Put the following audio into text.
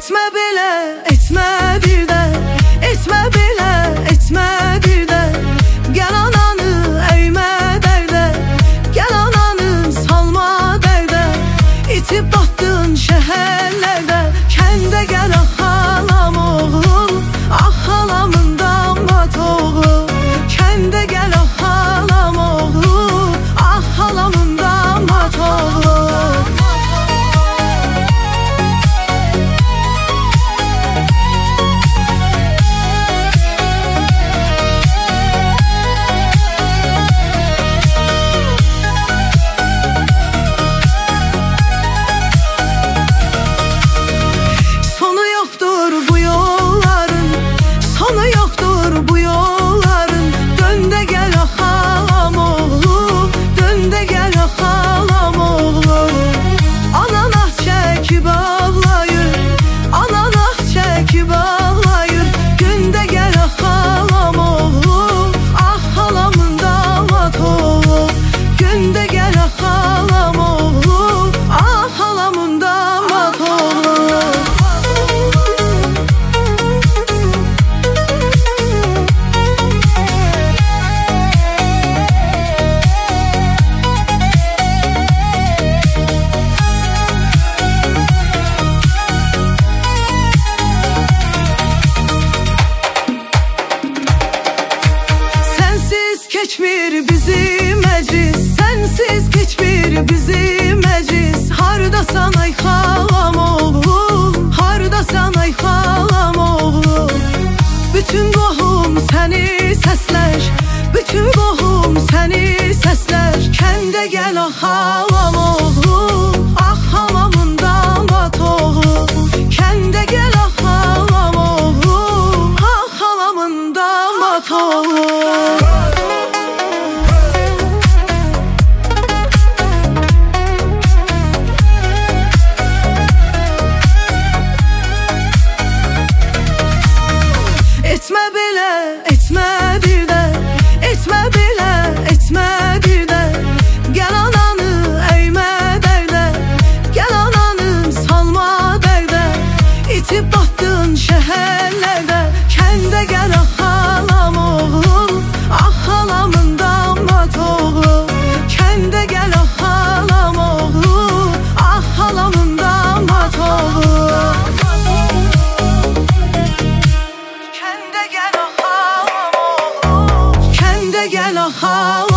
Etme belə, etme bir də, etme belə, etme bir də. Gəl ananı əymə dərdə, gəl ananı salma dərdə. İtib batdın şəhərlərdə, kəndə gəl ah xalam oğul, ah xalamın damat oğul. Kəndə gəl ah xalam oğul, ah xalamın damat oğul. Keçmir bizim məclis, sənsiz keçmir bizim məclis. Hardasan ay xalam oğlum, hardasan ay xalam oğlum. Bütün qohum səni səslər, bütün qohum səni səslər. Kəndə gəl ah xalam oğlum, ah xalamın damat oğlum. Kəndə gəl ah xalam oğlum, ah xalamın damat oğlum. Etme belə, etme bir də, etme belə, etme bir də. Gəl ananı əymə dərdə, gəl ananı salma dərdə. İtib batdın şəhərlərdə, kəndə gəl ah xalam oğul, ah xalamın damat oğul. Kəndə gəl ah xalam oğul, ah xalamın damat oğul. Gəl ah xalam.